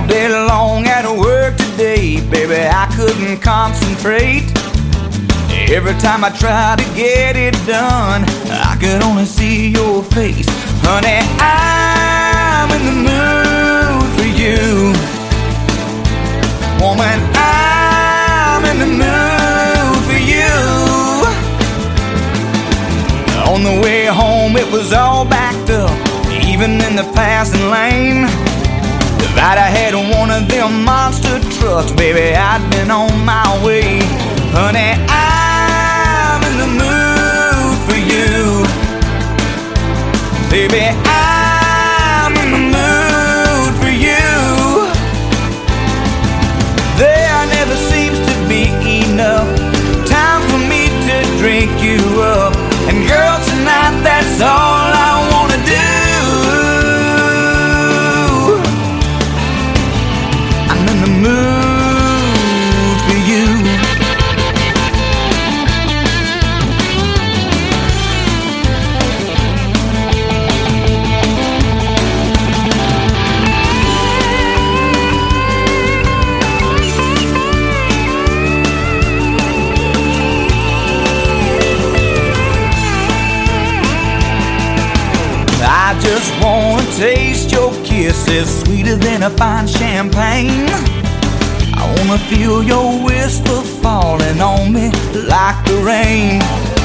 All day long at work today, baby, I couldn't concentrate. Every time I tried to get it done, I could only see your face. Honey, I'm in the mood for you. Woman, I'm in the mood for you. On the way home, it was all backed up, even in the passing lane. If I'd have had one of them monster trucks, baby, I'd been on my way. Honey, I'm in the mood for you. Baby, I'm in the mood for you. There never seems to be enough time for me to drink you up. And girl, tonight that's all I wanna do. I'm in the mood for you. I just wanna taste your kisses, sweeter than a fine champagne. I wanna feel your whisper falling on me like the rain.